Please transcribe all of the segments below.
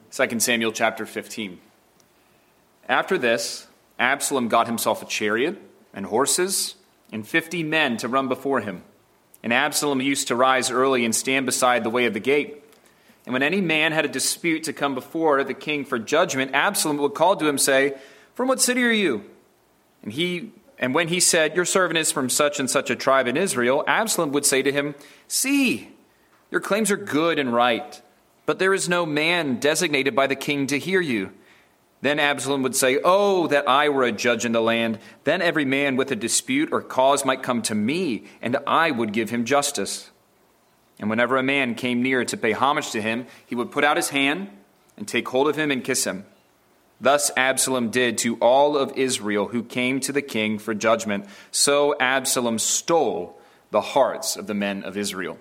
2 Samuel chapter 15. After this, Absalom got himself a chariot and horses and 50 men to run before him. And Absalom used to rise early and stand beside the way of the gate. And when any man had a dispute to come before the king for judgment, Absalom would call to him, say, "From what city are you?" And when he said, "Your servant is from such and such a tribe in Israel," Absalom would say to him, "See, your claims are good and right, but there is no man designated by the king to hear you." Then Absalom would say, "Oh, that I were a judge in the land. Then every man with a dispute or cause might come to me, and I would give him justice." And whenever a man came near to pay homage to him, he would put out his hand and take hold of him and kiss him. Thus Absalom did to all of Israel who came to the king for judgment. So Absalom stole the hearts of the men of Israel.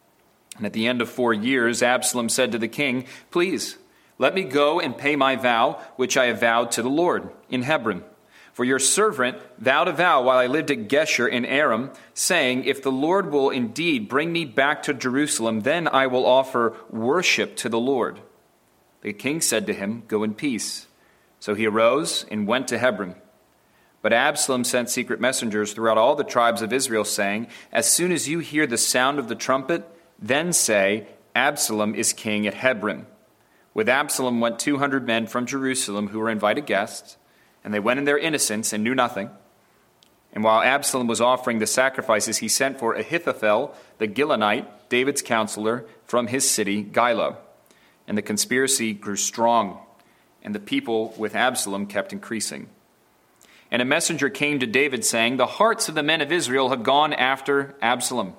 And at the end of 4 years, Absalom said to the king, "Please, let me go and pay my vow, which I have vowed to the Lord in Hebron. For your servant vowed a vow while I lived at Geshur in Aram, saying, 'If the Lord will indeed bring me back to Jerusalem, then I will offer worship to the Lord.'" The king said to him, "Go in peace." So he arose and went to Hebron. But Absalom sent secret messengers throughout all the tribes of Israel, saying, "As soon as you hear the sound of the trumpet, then say, 'Absalom is king at Hebron.'" With Absalom went 200 men from Jerusalem who were invited guests, and they went in their innocence and knew nothing. And while Absalom was offering the sacrifices, he sent for Ahithophel, the Gilonite, David's counselor, from his city, Gilo. And the conspiracy grew strong, and the people with Absalom kept increasing. And a messenger came to David, saying, "The hearts of the men of Israel have gone after Absalom."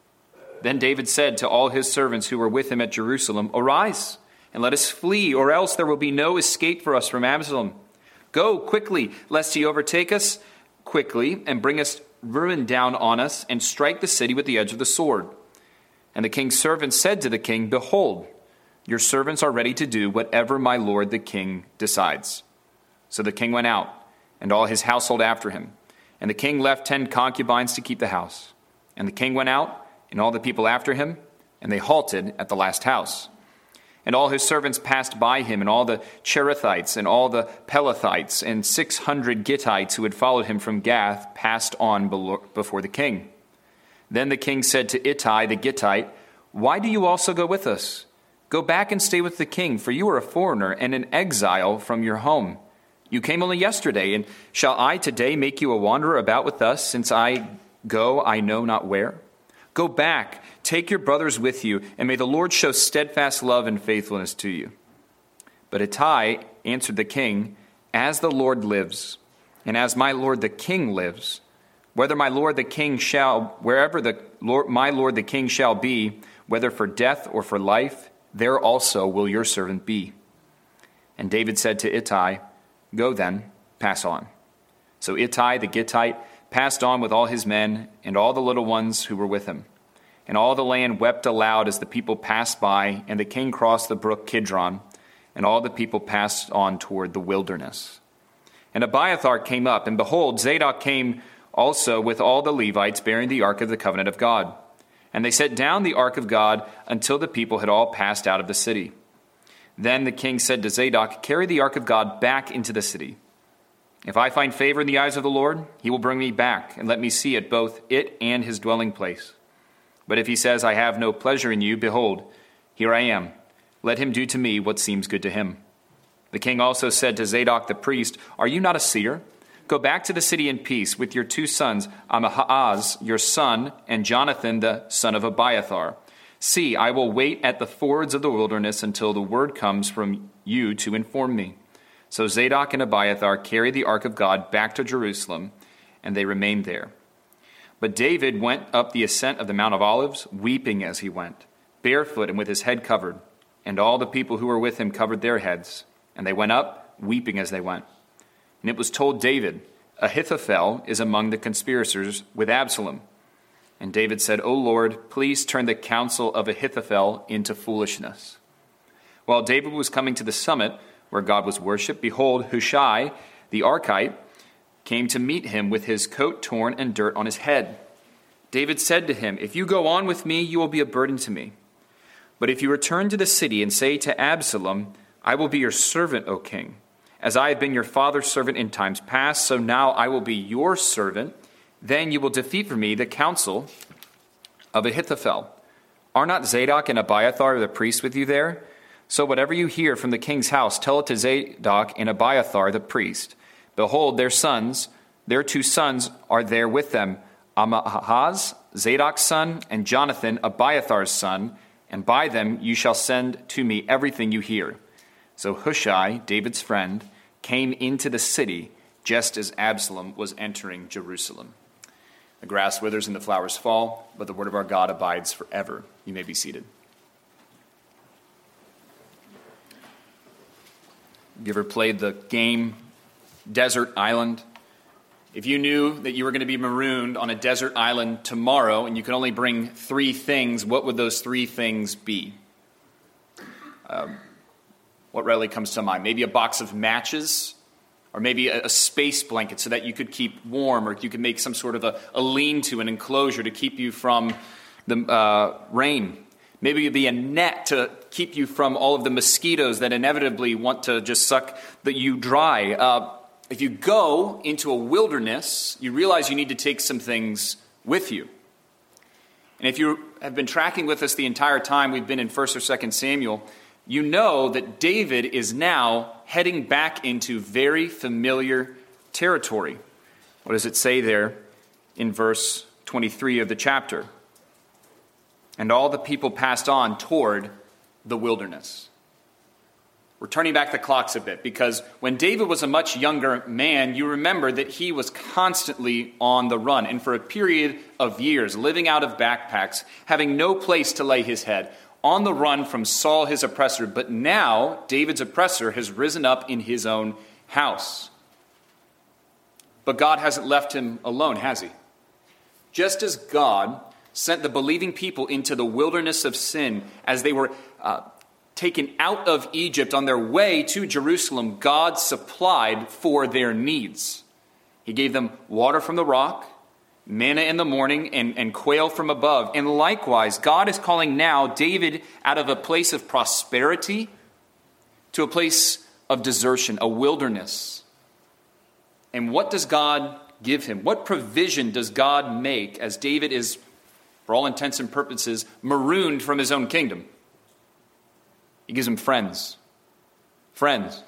Then David said to all his servants who were with him at Jerusalem, "Arise, and let us flee, or else there will be no escape for us from Absalom. Go quickly, lest he overtake us quickly, and bring us ruin down on us, and strike the city with the edge of the sword." And the king's servants said to the king, "Behold, your servants are ready to do whatever my lord the king decides." So the king went out, and all his household after him. And the king left 10 concubines to keep the house. And the king went out, and all the people after him, and they halted at the last house. And all his servants passed by him, and all the Cherethites, and all the Pelethites, and 600 Gittites who had followed him from Gath passed on before the king. Then the king said to Ittai the Gittite, "Why do you also go with us? Go back and stay with the king, for you are a foreigner and an exile from your home. You came only yesterday, and shall I today make you a wanderer about with us, since I go I know not where? Go back, take your brothers with you, and may the Lord show steadfast love and faithfulness to you." But Ittai answered the king, "As the Lord lives, and as my lord the king lives, wherever my lord the king shall be, whether for death or for life, there also will your servant be." And David said to Ittai, "Go then, pass on." So Ittai the Gittite passed on with all his men and all the little ones who were with him. And all the land wept aloud as the people passed by, and the king crossed the brook Kidron, and all the people passed on toward the wilderness. And Abiathar came up, and behold, Zadok came also with all the Levites bearing the ark of the covenant of God. And they set down the ark of God until the people had all passed out of the city. Then the king said to Zadok, "Carry the ark of God back into the city. If I find favor in the eyes of the Lord, he will bring me back, and let me see it, both it and his dwelling place. But if he says, 'I have no pleasure in you,' behold, here I am. Let him do to me what seems good to him." The king also said to Zadok the priest, "Are you not a seer? Go back to the city in peace with your 2 sons, Ahimaaz, your son, and Jonathan, the son of Abiathar. See, I will wait at the fords of the wilderness until the word comes from you to inform me." So Zadok and Abiathar carried the ark of God back to Jerusalem, and they remained there. But David went up the ascent of the Mount of Olives, weeping as he went, barefoot and with his head covered. And all the people who were with him covered their heads, and they went up, weeping as they went. And it was told David, "Ahithophel is among the conspirators with Absalom." And David said, "O Lord, please turn the counsel of Ahithophel into foolishness." While David was coming to the summit where God was worshipped, behold, Hushai the Archite came to meet him with his coat torn and dirt on his head. David said to him, "If you go on with me, you will be a burden to me. But if you return to the city and say to Absalom, I will be your servant, O king. As I have been your father's servant in times past, so now I will be your servant. Then you will defeat for me the counsel of Ahithophel. Are not Zadok and Abiathar the priests with you there? So whatever you hear from the king's house, tell it to Zadok and Abiathar the priest. Behold, their 2 sons are there with them, Ahaz, Zadok's son, and Jonathan, Abiathar's son, and by them you shall send to me everything you hear. So Hushai, David's friend, came into the city just as Absalom was entering Jerusalem. The grass withers and the flowers fall, but the word of our God abides forever. You may be seated. You ever played the game Desert Island? If you knew that you were going to be marooned on a desert island tomorrow and you could only bring 3 things, what would those 3 things be? What readily comes to mind? Maybe a box of matches, or maybe a space blanket so that you could keep warm, or you could make some sort of a lean-to, an enclosure to keep you from the rain. Maybe it'd be a net to keep you from all of the mosquitoes that inevitably want to just suck you dry. If you go into a wilderness, you realize you need to take some things with you. And if you have been tracking with us the entire time we've been in 1st or 2nd Samuel, you know that David is now heading back into very familiar territory. What does it say there in verse 23 of the chapter? And all the people passed on toward the wilderness. We're turning back the clocks a bit, because when David was a much younger man, you remember that he was constantly on the run, and for a period of years, living out of backpacks, having no place to lay his head, on the run from Saul, his oppressor. But now, David's oppressor has risen up in his own house. But God hasn't left him alone, has he? Just as God sent the believing people into the wilderness of sin as they were taken out of Egypt on their way to Jerusalem, God supplied for their needs. He gave them water from the rock, manna in the morning, and quail from above. And likewise, God is calling now David out of a place of prosperity to a place of desertion, a wilderness. And what does God give him? What provision does God make as David is, for all intents and purposes, marooned from his own kingdom? He gives him friends. Friends.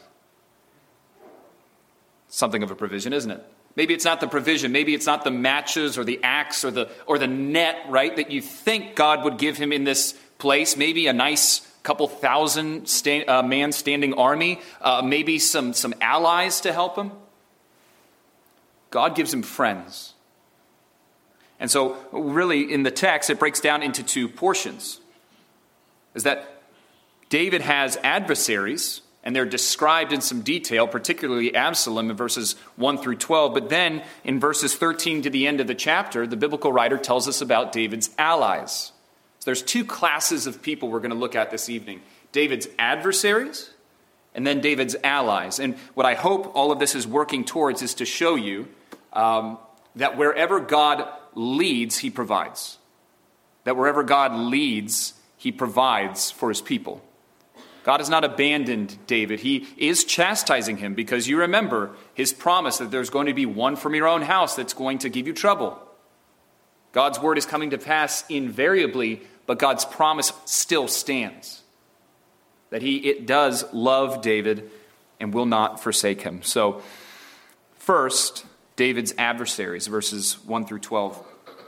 Something of a provision, isn't it? Maybe it's not the provision. Maybe it's not the matches or the axe or the net, right, that you think God would give him in this place. Maybe a nice couple thousand man standing army. Maybe some allies to help him. God gives him friends. And so really in the text, it breaks down into 2 portions. Is that David has adversaries, and they're described in some detail, particularly Absalom in verses 1 through 12. But then in verses 13 to the end of the chapter, the biblical writer tells us about David's allies. So there's 2 classes of people we're going to look at this evening. David's adversaries, and then David's allies. And what I hope all of this is working towards is to show you that wherever God leads, he provides. That wherever God leads, he provides for his people. God has not abandoned David. He is chastising him because you remember his promise that there's going to be one from your own house that's going to give you trouble. God's word is coming to pass invariably, but God's promise still stands. That it does love David and will not forsake him. So, first, David's adversaries, verses 1 through 12.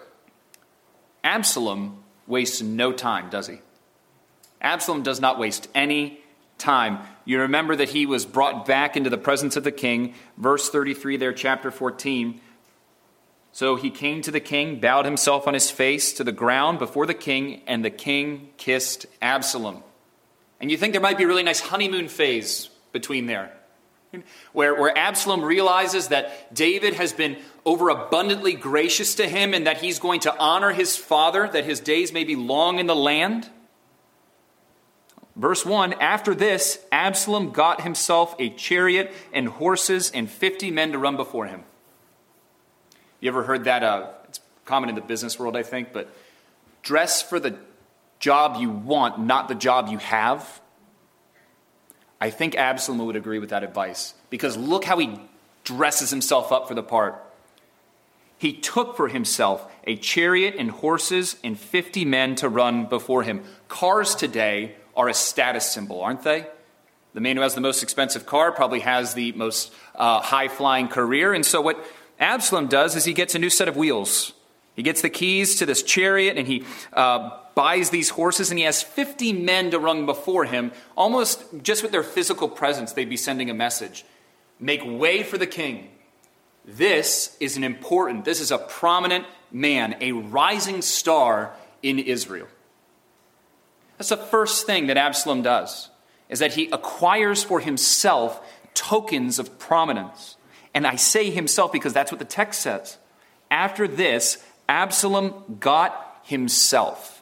Absalom wastes no time, does he? Absalom does not waste any time. You remember that he was brought back into the presence of the king. Verse 33 there, chapter 14. So he came to the king, bowed himself on his face to the ground before the king, and the king kissed Absalom. And you think there might be a really nice honeymoon phase between there, where Absalom realizes that David has been overabundantly gracious to him and that he's going to honor his father, that his days may be long in the land. Verse 1, after this, Absalom got himself a chariot and horses and 50 men to run before him. You ever heard that? It's common in the business world, I think, but dress for the job you want, not the job you have. I think Absalom would agree with that advice, because look how he dresses himself up for the part. He took for himself a chariot and horses and 50 men to run before him. Cars today are a status symbol, aren't they? The man who has the most expensive car probably has the most high-flying career. And so what Absalom does is he gets a new set of wheels. He gets the keys to this chariot, and he buys these horses, and he has 50 men to run before him. Almost just with their physical presence, they'd be sending a message. Make way for the king. This is a prominent man, a rising star in Israel. That's the first thing that Absalom does, is that he acquires for himself tokens of prominence. And I say himself because that's what the text says. After this, Absalom got himself.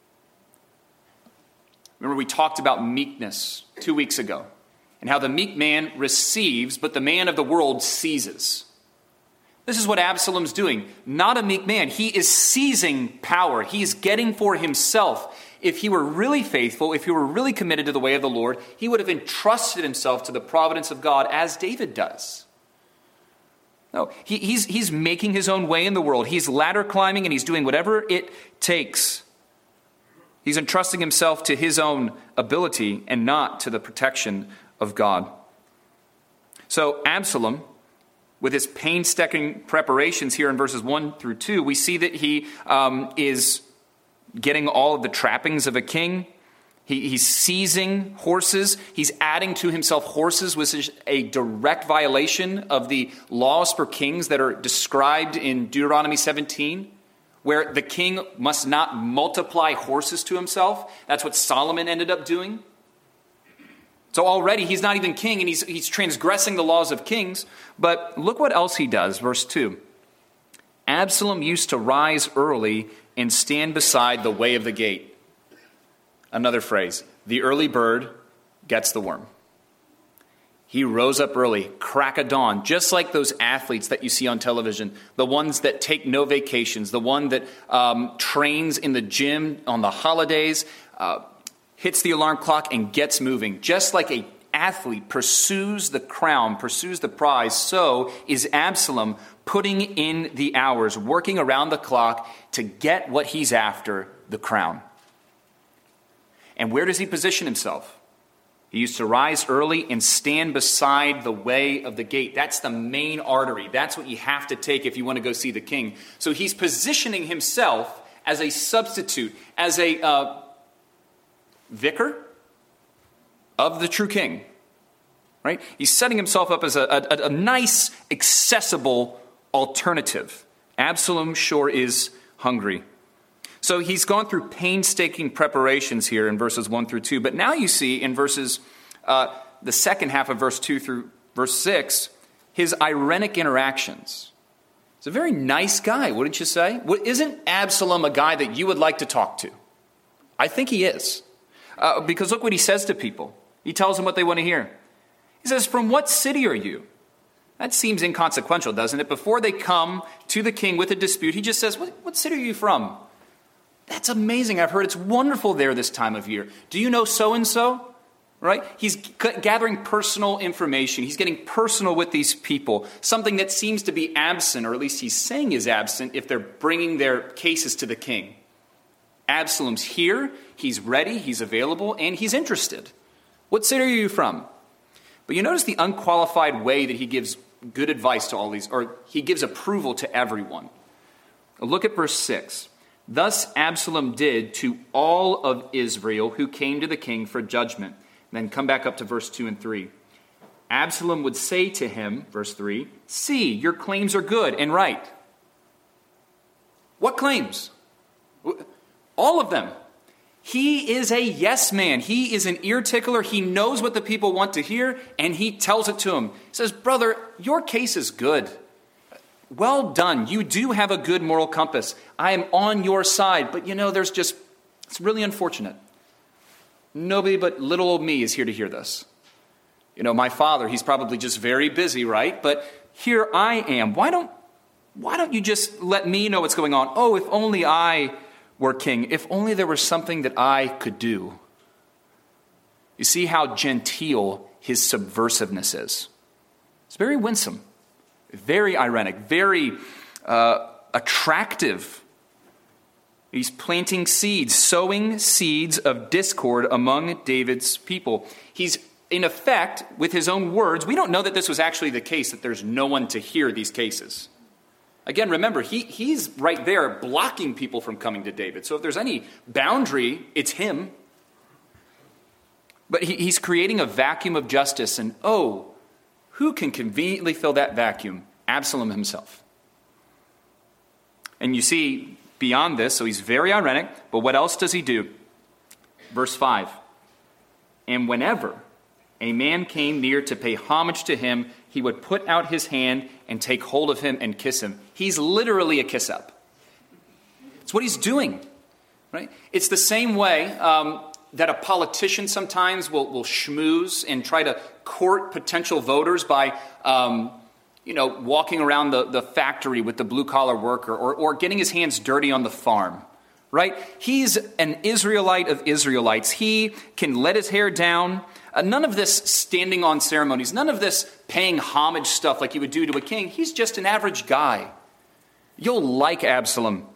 Remember, we talked about meekness 2 weeks ago, and how the meek man receives, but the man of the world seizes. This is what Absalom's doing. Not a meek man. He is seizing power. He's getting for himself. If he were really faithful, if he were really committed to the way of the Lord, he would have entrusted himself to the providence of God as David does. No, he's making his own way in the world. He's ladder climbing and he's doing whatever it takes. He's entrusting himself to his own ability and not to the protection of God. So Absalom, with his painstaking preparations here in verses 1 through 2, we see that he is getting all of the trappings of a king. He's seizing horses. He's adding to himself horses, which is a direct violation of the laws for kings that are described in Deuteronomy 17, where the king must not multiply horses to himself. That's what Solomon ended up doing. So already he's not even king, and he's transgressing the laws of kings. But look what else he does, verse 2. Absalom used to rise early and stand beside the way of the gate. Another phrase, the early bird gets the worm. He rose up early, crack of dawn, just like those athletes that you see on television, the ones that take no vacations, the one that trains in the gym on the holidays, hits the alarm clock and gets moving. Just like an athlete pursues the crown, pursues the prize, so is Absalom putting in the hours, working around the clock to get what he's after, the crown. And where does he position himself? He used to rise early and stand beside the way of the gate. That's the main artery. That's what you have to take if you want to go see the king. So he's positioning himself as a substitute, as a vicar of the true king. Right? He's setting himself up as a nice, accessible alternative. Absalom sure is hungry. So he's gone through painstaking preparations here in verses 1 through 2. But now you see in verses, the second half of verse 2 through verse 6, his irenic interactions. He's a very nice guy, wouldn't you say? Isn't Absalom a guy that you would like to talk to? I think he is. Because look what he says to people. He tells them what they want to hear. He says, "From what city are you?" That seems inconsequential, doesn't it? Before they come to the king with a dispute, he just says, what city are you from? That's amazing. I've heard it's wonderful there this time of year. Do you know so-and-so? Right? He's gathering personal information. He's getting personal with these people. Something that seems to be absent, or at least he's saying is absent, if they're bringing their cases to the king. Absalom's here. He's ready. He's available. And he's interested. What city are you from? But you notice the unqualified way that he gives good advice to all these, or he gives approval to everyone. Look at verse 6. Thus Absalom did to all of Israel who came to the king for judgment. Then come back up to verse 2 and 3. Absalom would say to him, verse 3, "See, your claims are good and right." What claims? All of them. He is a yes man. He is an ear tickler. He knows what the people want to hear, and he tells it to them. He says, "Brother, your case is good. Well done. You do have a good moral compass. I am on your side. But it's really unfortunate. Nobody but little old me is here to hear this. My father, he's probably just very busy, right? But here I am. Why don't you just let me know what's going on? Oh, if only I were king. If only there was something that I could do." You see how genteel his subversiveness is. It's very winsome, very ironic, very attractive. He's planting seeds, sowing seeds of discord among David's people. He's, in effect, with his own words, we don't know that this was actually the case, that there's no one to hear these cases. Again, remember, he's right there blocking people from coming to David. So if there's any boundary, it's him. But he's creating a vacuum of justice, and who can conveniently fill that vacuum? Absalom himself. And you see, beyond this, so he's very ironic, but what else does he do? Verse 5. And whenever a man came near to pay homage to him, he would put out his hand and take hold of him and kiss him. He's literally a kiss-up. It's what he's doing, right? It's the same way that a politician sometimes will schmooze and try to court potential voters by walking around the factory with the blue-collar worker or getting his hands dirty on the farm, right? He's an Israelite of Israelites. He can let his hair down. None of this standing on ceremonies, none of this paying homage stuff like you would do to a king. He's just an average guy. You'll like Absalom.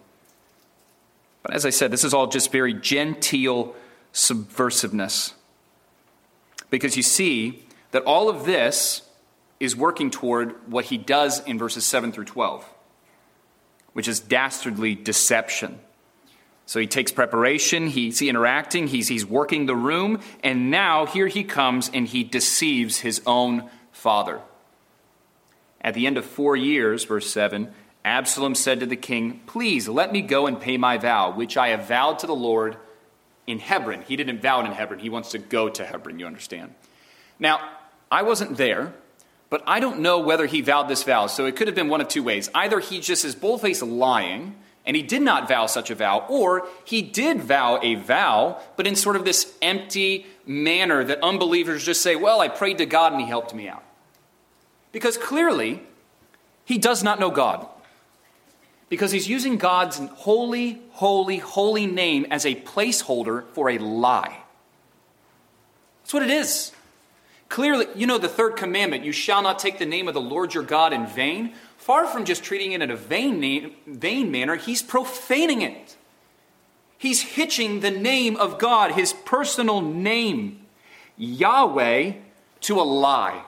But as I said, this is all just very genteel subversiveness. Because you see that all of this is working toward what he does in verses 7 through 12, which is dastardly deception. So he takes preparation, he's interacting, he's working the room, and now here he comes and he deceives his own father. At the end of 4 years, verse 7, Absalom said to the king, "Please let me go and pay my vow, which I have vowed to the Lord in Hebron." He didn't vow it in Hebron. He wants to go to Hebron, you understand. Now, I wasn't there, but I don't know whether he vowed this vow. So it could have been one of two ways. Either he just is boldface lying, and he did not vow such a vow, or he did vow a vow, but in sort of this empty manner that unbelievers just say, well, I prayed to God and he helped me out. Because clearly, he does not know God. Because he's using God's holy, holy, holy name as a placeholder for a lie. That's what it is. Clearly, the third commandment, you shall not take the name of the Lord your God in vain. Far from just treating it in a vain manner, he's profaning it. He's hitching the name of God, his personal name, Yahweh, to a lie.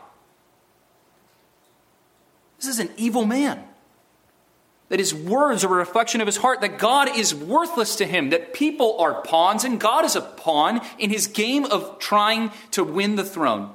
This is an evil man. That his words are a reflection of his heart, that God is worthless to him, that people are pawns, and God is a pawn in his game of trying to win the throne.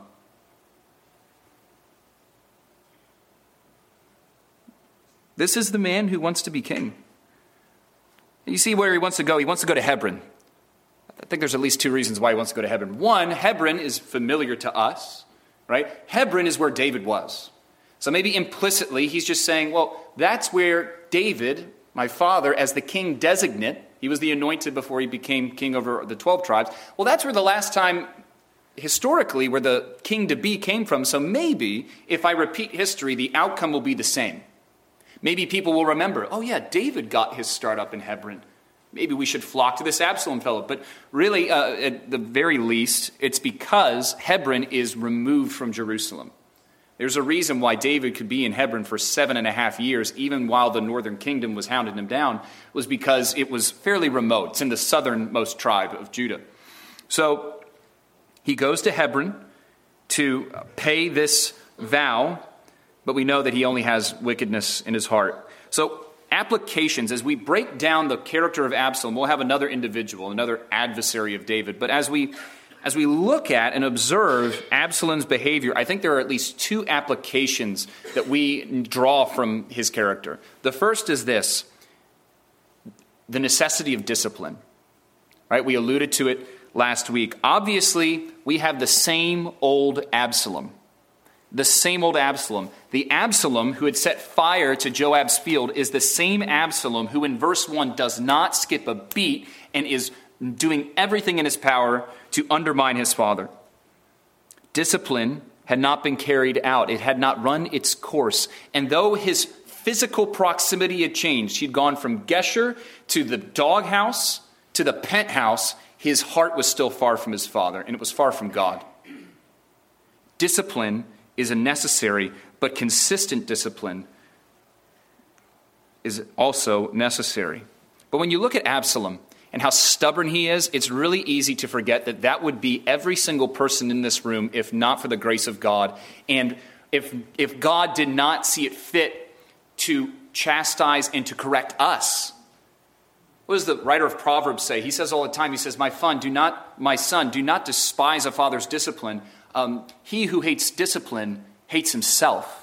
This is the man who wants to be king. You see where he wants to go. He wants to go to Hebron. I think there's at least two reasons why he wants to go to Hebron. One, Hebron is familiar to us, right? Hebron is where David was. So maybe implicitly he's just saying, well, that's where David, my father, as the king designate, he was the anointed before he became king over the 12 tribes. Well, that's where the last time historically where the king-to-be came from. So maybe if I repeat history, the outcome will be the same. Maybe people will remember, oh yeah, David got his start up in Hebron. Maybe we should flock to this Absalom fellow. But really, at the very least, it's because Hebron is removed from Jerusalem. There's a reason why David could be in Hebron for 7.5 years, even while the northern kingdom was hounding him down, was because it was fairly remote. It's in the southernmost tribe of Judah. So he goes to Hebron to pay this vow, but we know that he only has wickedness in his heart. So applications, as we break down the character of Absalom, we'll have another individual, another adversary of David. But as we look at and observe Absalom's behavior, I think there are at least two applications that we draw from his character. The first is this: the necessity of discipline. Right? We alluded to it last week. Obviously, we have the same old Absalom. The same old Absalom. The Absalom who had set fire to Joab's field is the same Absalom who in verse 1 does not skip a beat and is doing everything in his power to undermine his father. Discipline had not been carried out. It had not run its course. And though his physical proximity had changed, he'd gone from Geshur to the doghouse to the penthouse, his heart was still far from his father, and it was far from God. Discipline is a necessary but consistent discipline is also necessary. But when you look at Absalom and how stubborn he is, it's really easy to forget that that would be every single person in this room if not for the grace of God. And if God did not see it fit to chastise and to correct us. What does the writer of Proverbs say? He says all the time, he says, my son, do not despise a father's discipline. He who hates discipline hates himself.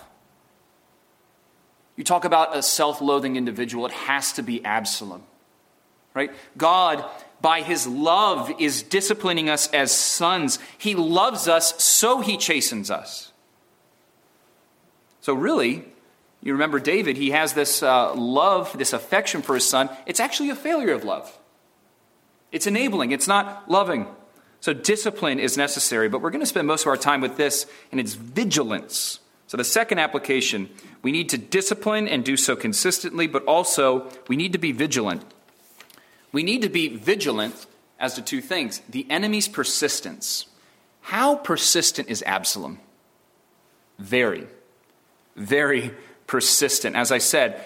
You talk about a self-loathing individual, it has to be Absalom, right? God, by his love, is disciplining us as sons. He loves us, so he chastens us. So really, you remember David, he has this love, this affection for his son. It's actually a failure of love. It's enabling, it's not loving. So discipline is necessary, but we're going to spend most of our time with this, and it's vigilance. So the second application, we need to discipline and do so consistently, but also we need to be vigilant. We need to be vigilant as to two things. The enemy's persistence. How persistent is Absalom? Very, very persistent. As I said,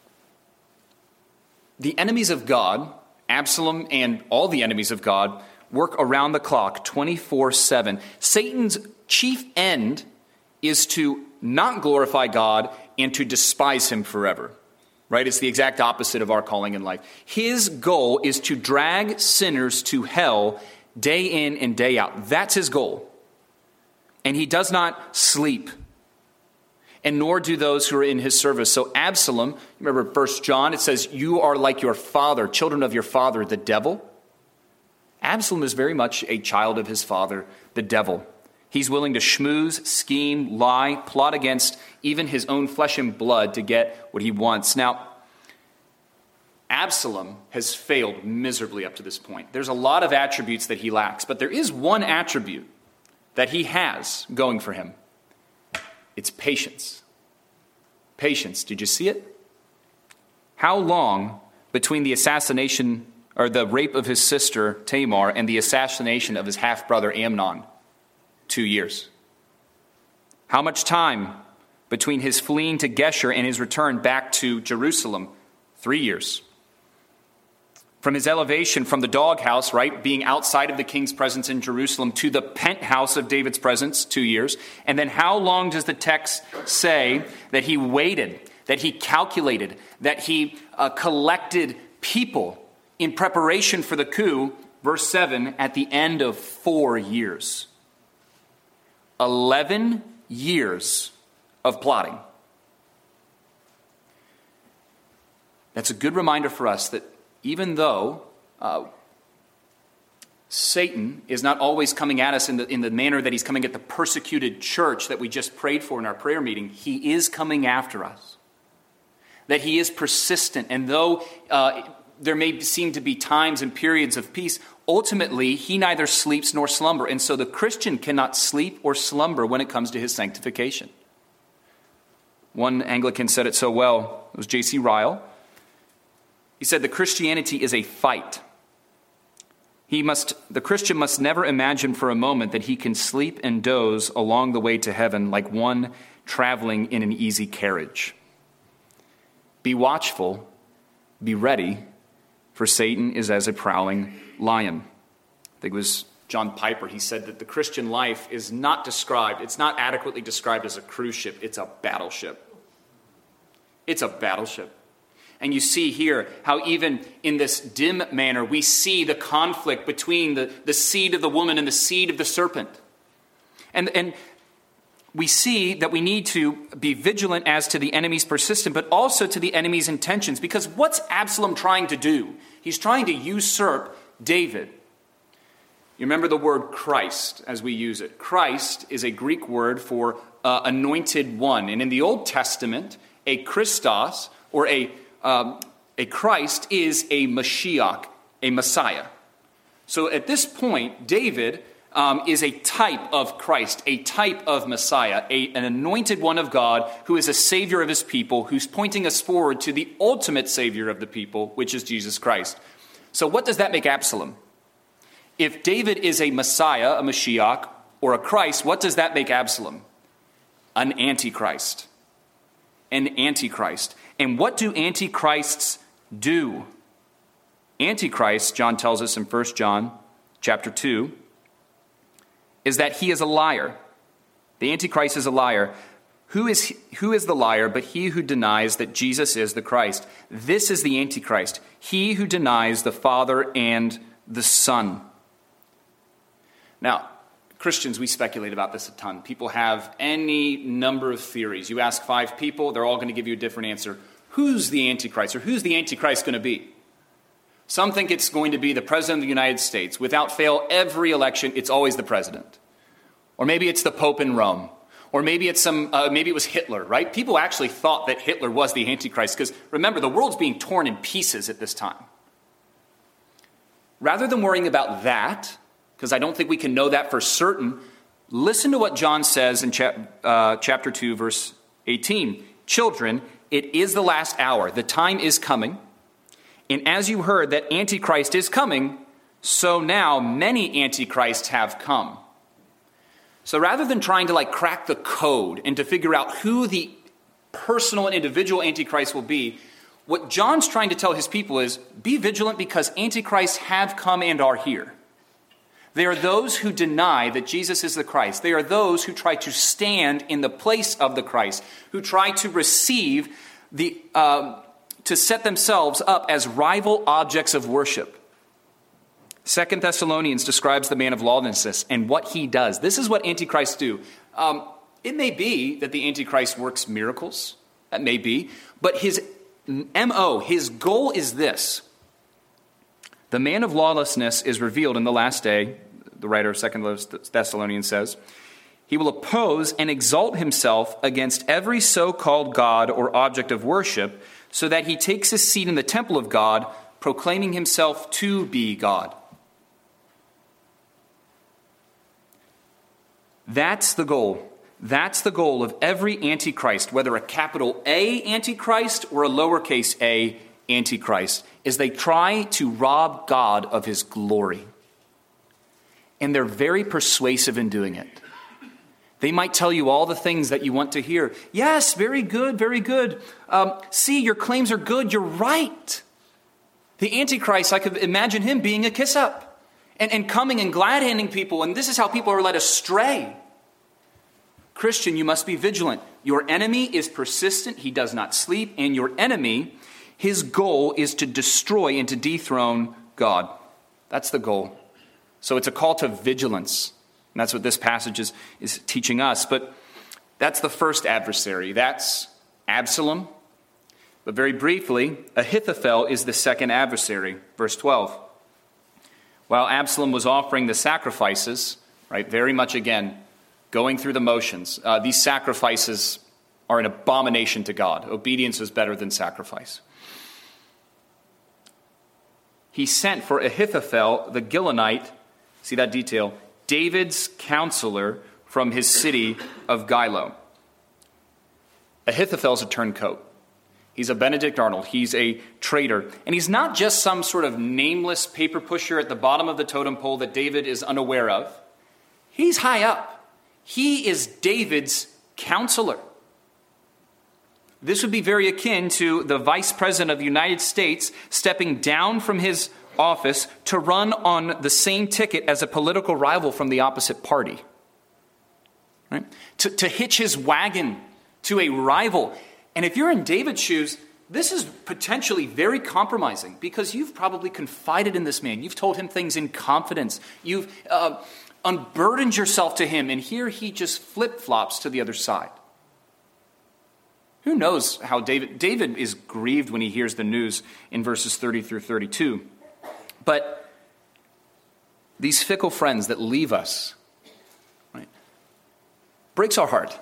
the enemies of God, Absalom and all the enemies of God, work around the clock 24/7. Satan's chief end is to not glorify God and to despise him forever. Right? It's the exact opposite of our calling in life. His goal is to drag sinners to hell day in and day out. That's his goal. And he does not sleep. And nor do those who are in his service. So Absalom, remember 1 John, it says, you are like your father, children of your father, the devil. Absalom is very much a child of his father, the devil. He's willing to schmooze, scheme, lie, plot against even his own flesh and blood to get what he wants. Now, Absalom has failed miserably up to this point. There's a lot of attributes that he lacks, but there is one attribute that he has going for him. It's patience. Patience. Did you see it? How long between the assassination or the rape of his sister Tamar and the assassination of his half-brother Amnon? 2 years. How much time between his fleeing to Geshur and his return back to Jerusalem? 3 years. From his elevation from the doghouse, right, being outside of the king's presence in Jerusalem, to the penthouse of David's presence, 2 years. And then how long does the text say that he waited, that he calculated, that he collected people in preparation for the coup? Verse 7, at the end of 4 years. 11 years of plotting. That's a good reminder for us that even though Satan is not always coming at us in the manner that he's coming at the persecuted church that we just prayed for in our prayer meeting, he is coming after us. That he is persistent, and though there may seem to be times and periods of peace, ultimately, he neither sleeps nor slumber. And so the Christian cannot sleep or slumber when it comes to his sanctification. One Anglican said it so well. It was J.C. Ryle. He said, the Christianity is a fight. The Christian must never imagine for a moment that he can sleep and doze along the way to heaven like one traveling in an easy carriage. Be watchful, be ready, for Satan is as a prowling lion. I think it was John Piper. He said that the Christian life is not described, it's not adequately described as a cruise ship, it's a battleship. It's a battleship. And you see here how even in this dim manner, we see the conflict between the seed of the woman and the seed of the serpent. And we see that we need to be vigilant as to the enemy's persistence, but also to the enemy's intentions. Because what's Absalom trying to do? He's trying to usurp David. You remember the word Christ as we use it. Christ is a Greek word for anointed one. And in the Old Testament, a Christos, or a Christ, is a Mashiach, a Messiah. So at this point, David is a type of Christ, a type of Messiah, an anointed one of God who is a savior of his people, who's pointing us forward to the ultimate savior of the people, which is Jesus Christ. So what does that make Absalom? If David is a Messiah, a Mashiach, or a Christ, what does that make Absalom? An Antichrist. An Antichrist. And what do Antichrists do? Antichrist, John tells us in 1 John chapter 2, is that he is a liar. The Antichrist is a liar. Who is the liar but he who denies that Jesus is the Christ? This is the Antichrist, he who denies the Father and the Son. Now, Christians, we speculate about this a ton. People have any number of theories. You ask 5 people, they're all going to give you a different answer. Who's the Antichrist, or who's the Antichrist going to be? Some think it's going to be the President of the United States. Without fail, every election, it's always the president. Or maybe it's the Pope in Rome. Or maybe it's maybe it was Hitler, right? People actually thought that Hitler was the Antichrist because, remember, the world's being torn in pieces at this time. Rather than worrying about that, because I don't think we can know that for certain, listen to what John says in chapter 2, verse 18. Children, it is the last hour. The time is coming. And as you heard that Antichrist is coming, so now many Antichrists have come. So rather than trying to crack the code and to figure out who the personal and individual Antichrist will be, what John's trying to tell his people is, be vigilant because Antichrists have come and are here. They are those who deny that Jesus is the Christ. They are those who try to stand in the place of the Christ, who try to receive to set themselves up as rival objects of worship. 2 Thessalonians describes the man of lawlessness and what he does. This is what Antichrists do. It may be that the Antichrist works miracles. That may be. But his MO, his goal is this. The man of lawlessness is revealed in the last day, the writer of 2 Thessalonians says. He will oppose and exalt himself against every so-called God or object of worship, so that he takes his seat in the temple of God, proclaiming himself to be God. That's the goal. That's the goal of every Antichrist, whether a capital A Antichrist or a lowercase a Antichrist, is they try to rob God of his glory. And they're very persuasive in doing it. They might tell you all the things that you want to hear. Yes, very good, very good. See, your claims are good. You're right. The Antichrist, I could imagine him being a kiss-up and coming and glad-handing people. And this is how people are led astray. Christian, you must be vigilant. Your enemy is persistent. He does not sleep. And your enemy, his goal is to destroy and to dethrone God. That's the goal. So it's a call to vigilance. And that's what this passage is teaching us. But that's the first adversary. That's Absalom. But very briefly, Ahithophel is the second adversary. Verse 12. While Absalom was offering the sacrifices, right, very much again, going through the motions, these sacrifices are an abomination to God. Obedience is better than sacrifice. He sent for Ahithophel, the Gilonite, see that detail, David's counselor from his city of Gilo. Ahithophel's a turncoat. He's a Benedict Arnold. He's a traitor. And he's not just some sort of nameless paper pusher at the bottom of the totem pole that David is unaware of. He's high up. He is David's counselor. This would be very akin to the Vice President of the United States stepping down from his office to run on the same ticket as a political rival from the opposite party. Right? To hitch his wagon to a rival. And if you're in David's shoes, this is potentially very compromising because you've probably confided in this man. You've told him things in confidence. You've unburdened yourself to him, and here he just flip-flops to the other side. Who knows how David is grieved when he hears the news in verses 30 through 32. But these fickle friends that leave us, right, breaks our heart.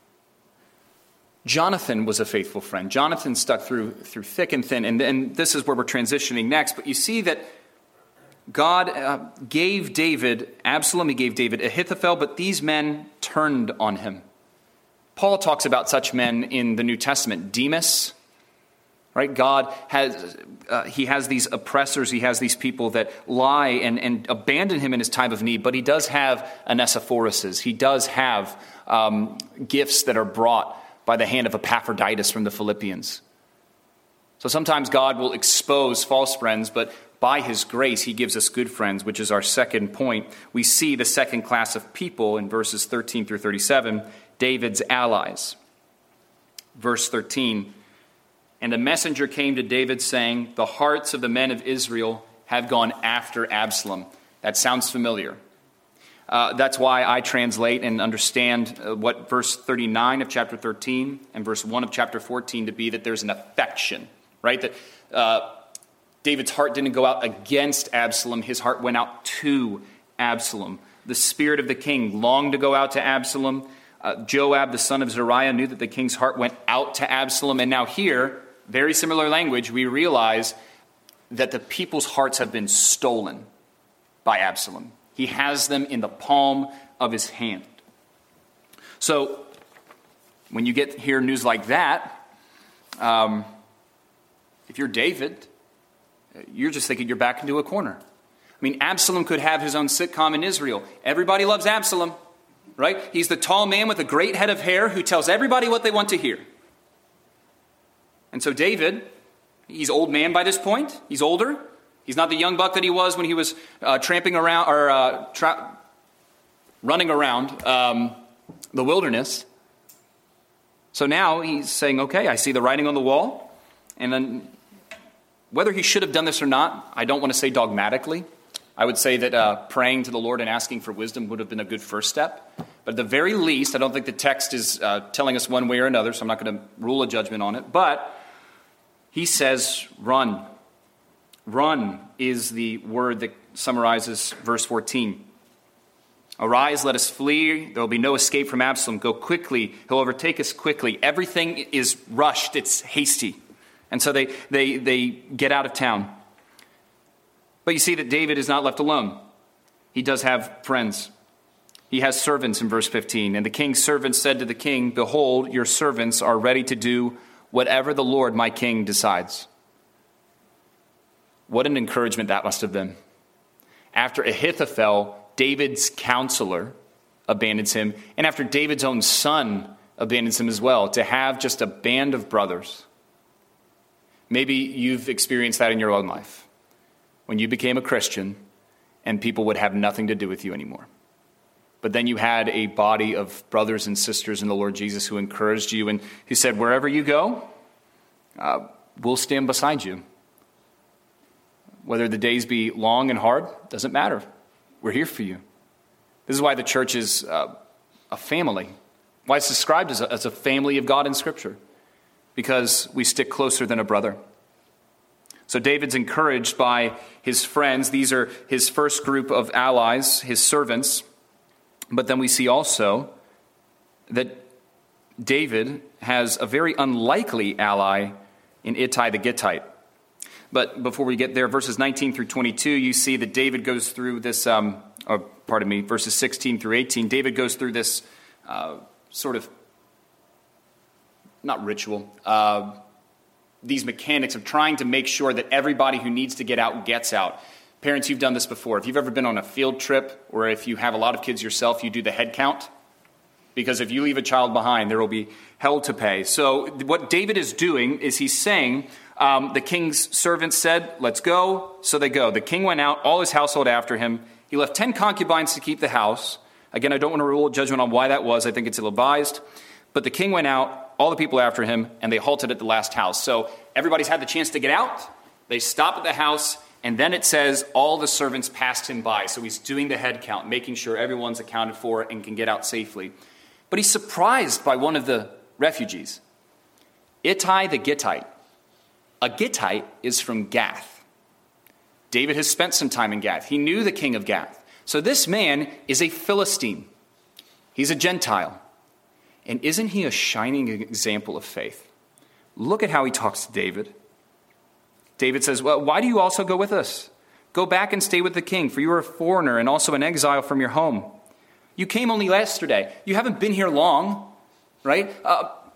Jonathan was a faithful friend. Jonathan stuck through thick and thin, and this is where we're transitioning next. But you see that God gave David Absalom, he gave David Ahithophel, but these men turned on him. Paul talks about such men in the New Testament. Demas, Right? God has, he has these oppressors, he has these people that lie and abandon him in his time of need, but he does have Onesiphorus. He does have gifts that are brought by the hand of Epaphroditus from the Philippians. So sometimes God will expose false friends, but by his grace, he gives us good friends, which is our second point. We see the second class of people in verses 13 through 37, David's allies. Verse 13, and a messenger came to David saying, the hearts of the men of Israel have gone after Absalom. That sounds familiar. That's why I translate and understand what verse 39 of chapter 13 and verse 1 of chapter 14 to be, that there's an affection, right? That David's heart didn't go out against Absalom. His heart went out to Absalom. The spirit of the king longed to go out to Absalom. Joab, the son of Zeruiah, knew that the king's heart went out to Absalom. And now here, very similar language, we realize that the people's hearts have been stolen by Absalom. He has them in the palm of his hand. So when you hear news like that, if you're David, you're just thinking you're back into a corner. I mean, Absalom could have his own sitcom in Israel. Everybody loves Absalom, right? He's the tall man with a great head of hair who tells everybody what they want to hear. And so David, he's old man by this point. He's older. He's not the young buck that he was when he was tramping around or running around the wilderness. So now he's saying, okay, I see the writing on the wall. And then whether he should have done this or not, I don't want to say dogmatically. I would say that praying to the Lord and asking for wisdom would have been a good first step. But at the very least, I don't think the text is telling us one way or another, so I'm not going to rule a judgment on it. But he says, run. Run is the word that summarizes verse 14. Arise, let us flee. There will be no escape from Absalom. Go quickly. He'll overtake us quickly. Everything is rushed. It's hasty. And so they get out of town. But you see that David is not left alone. He does have friends. He has servants in verse 15. And the king's servants said to the king, behold, your servants are ready to do whatever the Lord my king decides. What an encouragement that must have been. After Ahithophel, David's counselor, abandons him, and after David's own son abandons him as well, to have just a band of brothers. Maybe you've experienced that in your own life, when you became a Christian and people would have nothing to do with you anymore. But then you had a body of brothers and sisters in the Lord Jesus who encouraged you and who said, wherever you go, we'll stand beside you. Whether the days be long and hard, doesn't matter. We're here for you. This is why the church is a family. Why it's described as a family of God in Scripture. Because we stick closer than a brother. So David's encouraged by his friends. These are his first group of allies, his servants. But then we see also that David has a very unlikely ally in Ittai the Gittite. But before we get there, verses 19 through 22, you see that David goes through this, verses 16 through 18, David goes through this sort of, not ritual, these mechanics of trying to make sure that everybody who needs to get out gets out. Parents, you've done this before. If you've ever been on a field trip, or if you have a lot of kids yourself, you do the head count. Because if you leave a child behind, there will be hell to pay. So what David is doing is he's saying, the king's servants said, let's go. So they go. The king went out, all his household after him. He left 10 concubines to keep the house. Again, I don't want to rule a judgment on why that was. I think it's ill-advised. But the king went out, all the people after him, and they halted at the last house. So everybody's had the chance to get out. They stop at the house, and then it says all the servants passed him by. So he's doing the head count, making sure everyone's accounted for and can get out safely. But he's surprised by one of the refugees, Ittai the Gittite. A Gittite is from Gath. David has spent some time in Gath. He knew the king of Gath. So this man is a Philistine. He's a Gentile. And isn't he a shining example of faith? Look at how he talks to David. David says, well, why do you also go with us? Go back and stay with the king, for you are a foreigner and also an exile from your home. You came only yesterday. You haven't been here long, right?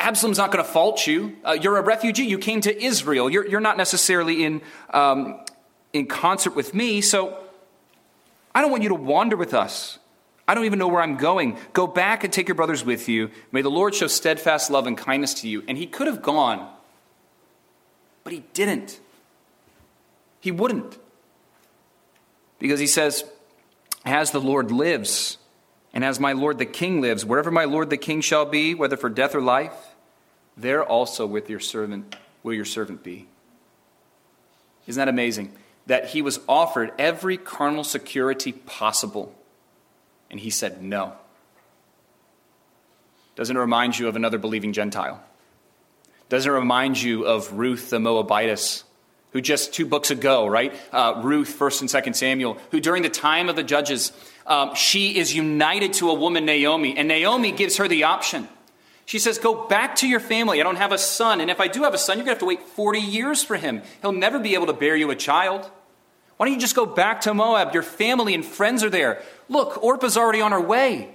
Absalom's not going to fault you. You're a refugee. You came to Israel. You're not necessarily in concert with me, so I don't want you to wander with us. I don't even know where I'm going. Go back and take your brothers with you. May the Lord show steadfast love and kindness to you. And he could have gone, but he didn't. He wouldn't. Because he says, as the Lord lives, and as my Lord the King lives, wherever my Lord the King shall be, whether for death or life, there also with your servant will your servant be. Isn't that amazing? That he was offered every carnal security possible, and he said no. Doesn't it remind you of another believing Gentile? Doesn't it remind you of Ruth the Moabitess, who just 2 books ago, right? Ruth, 1st and 2nd Samuel, who during the time of the judges, she is united to a woman, Naomi, and Naomi gives her the option. She says, go back to your family. I don't have a son, and if I do have a son, you're going to have to wait 40 years for him. He'll never be able to bear you a child. Why don't you just go back to Moab? Your family and friends are there. Look, Orpah's already on her way.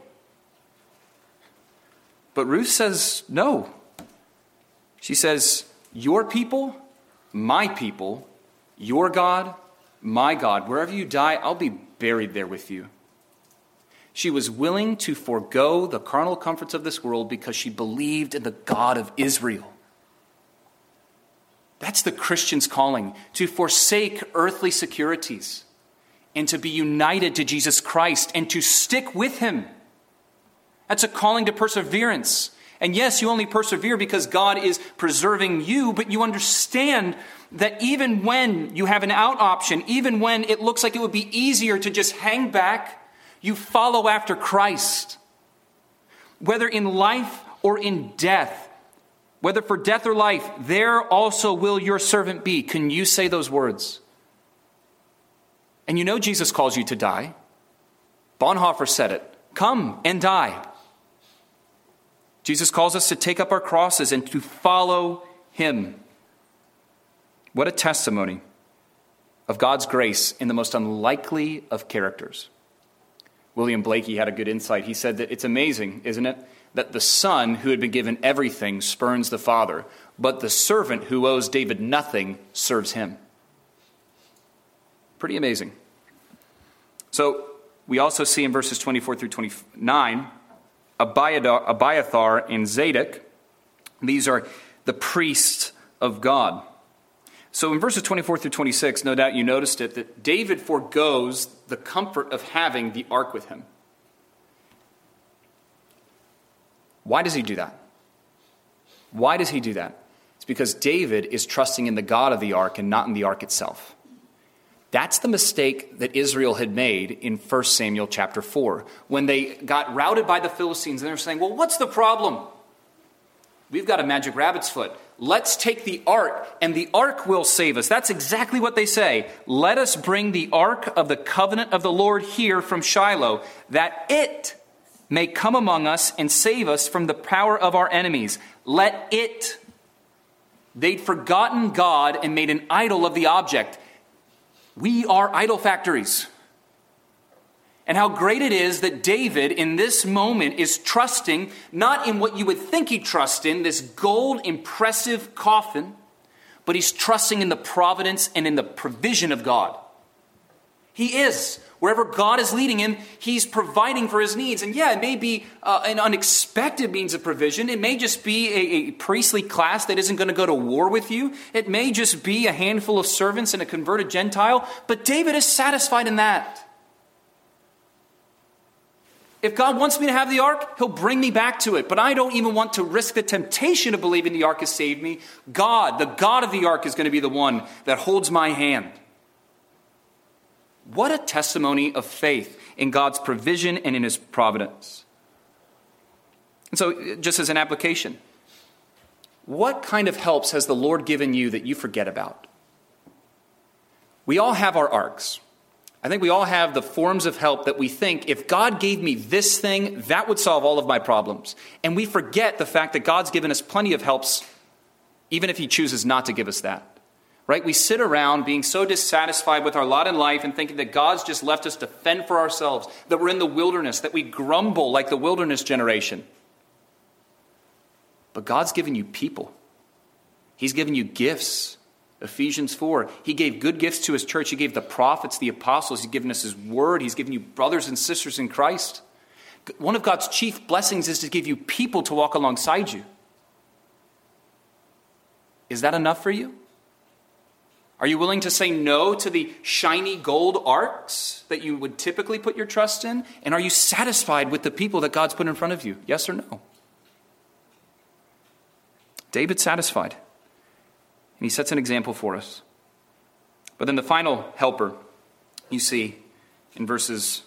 But Ruth says no. She says, your people, my people, your God, my God, wherever you die, I'll be buried there with you. She was willing to forego the carnal comforts of this world because she believed in the God of Israel. That's the Christian's calling, to forsake earthly securities and to be united to Jesus Christ and to stick with him. That's a calling to perseverance. And yes, you only persevere because God is preserving you, but you understand that even when you have an out option, even when it looks like it would be easier to just hang back, you follow after Christ. Whether in life or in death, whether for death or life, there also will your servant be. Can you say those words? And you know Jesus calls you to die. Bonhoeffer said it. Come and die. Jesus calls us to take up our crosses and to follow him. What a testimony of God's grace in the most unlikely of characters. William Blakey had a good insight. He said that it's amazing, isn't it, that the son who had been given everything spurns the father, but the servant who owes David nothing serves him. Pretty amazing. So we also see in verses 24 through 29, Abiathar and Zadok. These are the priests of God. So in verses 24 through 26, no doubt you noticed it, that David forgoes the comfort of having the ark with him. Why does he do that? Why does he do that? It's because David is trusting in the God of the ark and not in the ark itself. That's the mistake that Israel had made in 1 Samuel chapter 4. When they got routed by the Philistines and they were saying, well, what's the problem? We've got a magic rabbit's foot. Let's take the ark and the ark will save us. That's exactly what they say. Let us bring the ark of the covenant of the Lord here from Shiloh, that it may come among us and save us from the power of our enemies. Let it. They'd forgotten God and made an idol of the object. We are idol factories. And how great it is that David in this moment is trusting not in what you would think he'd trust in, this gold impressive coffin, but he's trusting in the providence and in the provision of God. He is. Wherever God is leading him, he's providing for his needs. And yeah, it may be an unexpected means of provision. It may just be a priestly class that isn't going to go to war with you. It may just be a handful of servants and a converted Gentile. But David is satisfied in that. If God wants me to have the ark, he'll bring me back to it. But I don't even want to risk the temptation of believing the ark has saved me. God, the God of the ark, is going to be the one that holds my hand. What a testimony of faith in God's provision and in his providence. And so, just as an application, what kind of helps has the Lord given you that you forget about? We all have our arks. I think we all have the forms of help that we think, if God gave me this thing, that would solve all of my problems. And we forget the fact that God's given us plenty of helps, even if he chooses not to give us that. Right? We sit around being so dissatisfied with our lot in life and thinking that God's just left us to fend for ourselves, that we're in the wilderness, that we grumble like the wilderness generation. But God's given you people. He's given you gifts. Ephesians 4, he gave good gifts to his church. He gave the prophets, the apostles. He's given us his word. He's given you brothers and sisters in Christ. One of God's chief blessings is to give you people to walk alongside you. Is that enough for you? Are you willing to say no to the shiny gold arcs that you would typically put your trust in? And are you satisfied with the people that God's put in front of you? Yes or no? David's satisfied. And he sets an example for us. But then the final helper you see in verses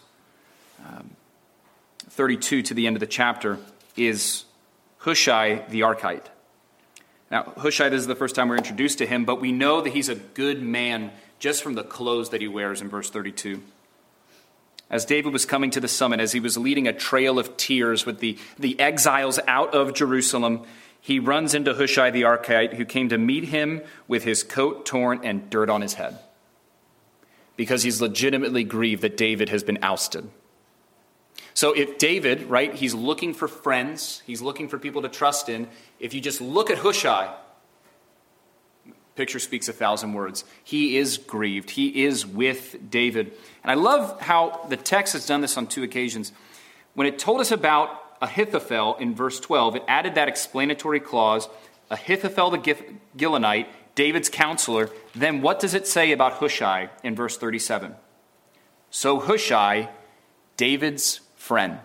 32 to the end of the chapter is Hushai the Archite. Now, Hushai, this is the first time we're introduced to him, but we know that he's a good man just from the clothes that he wears in verse 32. As David was coming to the summit, as he was leading a trail of tears with the exiles out of Jerusalem, he runs into Hushai the Archite, who came to meet him with his coat torn and dirt on his head, because he's legitimately grieved that David has been ousted. So if David, right, he's looking for friends, he's looking for people to trust in. If you just look at Hushai, picture speaks 1,000 words. He is grieved. He is with David. And I love how the text has done this on 2 occasions. When it told us about Ahithophel in verse 12, it added that explanatory clause, Ahithophel the Gilonite, David's counselor. Then what does it say about Hushai in verse 37? So Hushai, David's friend,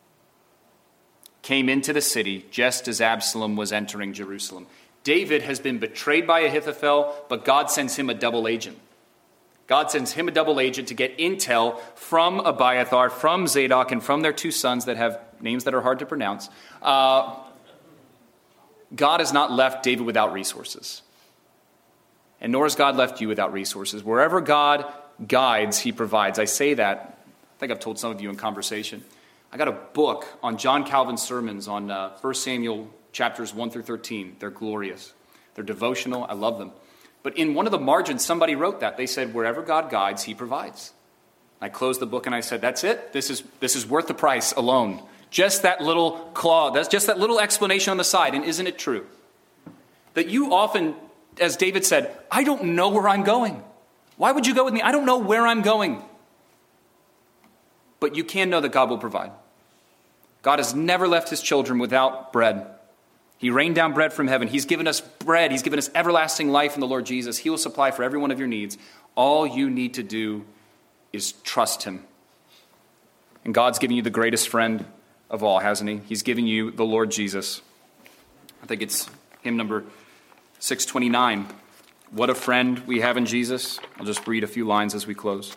came into the city just as Absalom was entering Jerusalem. David has been betrayed by Ahithophel, but God sends him a double agent. God sends him a double agent to get intel from Abiathar, from Zadok, and from their 2 sons that have names that are hard to pronounce. God has not left David without resources. And nor has God left you without resources. Wherever God guides, he provides. I say that, I think I've told some of you in conversation. I got a book on John Calvin's sermons on 1 Samuel chapters 1 through 13. They're glorious. They're devotional. I love them. But in one of the margins, somebody wrote that. They said, wherever God guides, he provides. I closed the book and I said, that's it. This is worth the price alone. Just that little clause, that's just that little explanation on the side. And isn't it true? That you often, as David said, I don't know where I'm going. Why would you go with me? I don't know where I'm going. But you can know that God will provide. God has never left his children without bread. He rained down bread from heaven. He's given us bread. He's given us everlasting life in the Lord Jesus. He will supply for every one of your needs. All you need to do is trust him. And God's given you the greatest friend of all, hasn't he? He's given you the Lord Jesus. I think it's hymn number 629. What a friend we have in Jesus. I'll just read a few lines as we close.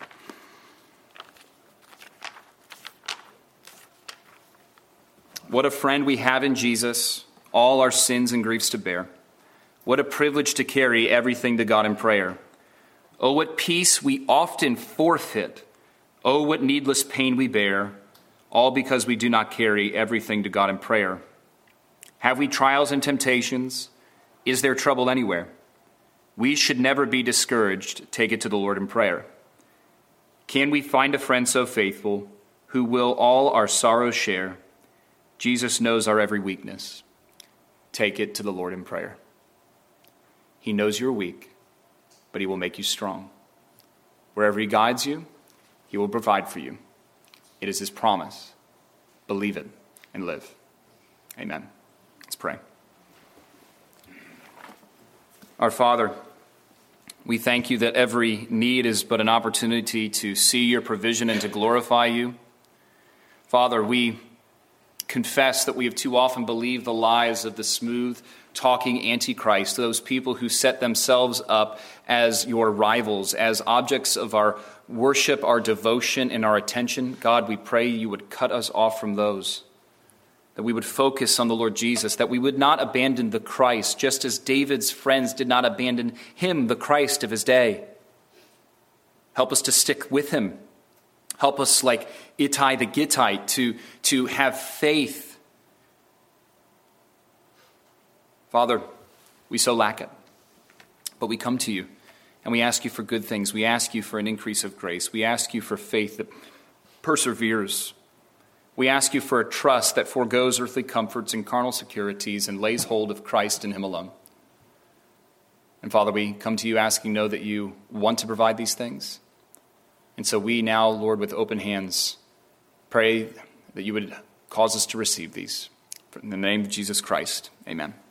What a friend we have in Jesus, all our sins and griefs to bear. What a privilege to carry everything to God in prayer. Oh, what peace we often forfeit. Oh, what needless pain we bear, all because we do not carry everything to God in prayer. Have we trials and temptations? Is there trouble anywhere? We should never be discouraged. Take it to the Lord in prayer. Can we find a friend so faithful who will all our sorrows share? Jesus knows our every weakness. Take it to the Lord in prayer. He knows you're weak, but he will make you strong. Wherever he guides you, he will provide for you. It is his promise. Believe it and live. Amen. Let's pray. Our Father, we thank you that every need is but an opportunity to see your provision and to glorify you. Father, we confess that we have too often believed the lies of the smooth-talking Antichrist, those people who set themselves up as your rivals, as objects of our worship, our devotion, and our attention. God, we pray you would cut us off from those, that we would focus on the Lord Jesus, that we would not abandon the Christ, just as David's friends did not abandon him, the Christ of his day. Help us to stick with him. Help us, like Ittai the Gittite, to have faith. Father, we so lack it. But we come to you, and we ask you for good things. We ask you for an increase of grace. We ask you for faith that perseveres. We ask you for a trust that forgoes earthly comforts and carnal securities and lays hold of Christ and him alone. And Father, we come to you asking, know that you want to provide these things. And so we now, Lord, with open hands, pray that you would cause us to receive these. In the name of Jesus Christ, amen.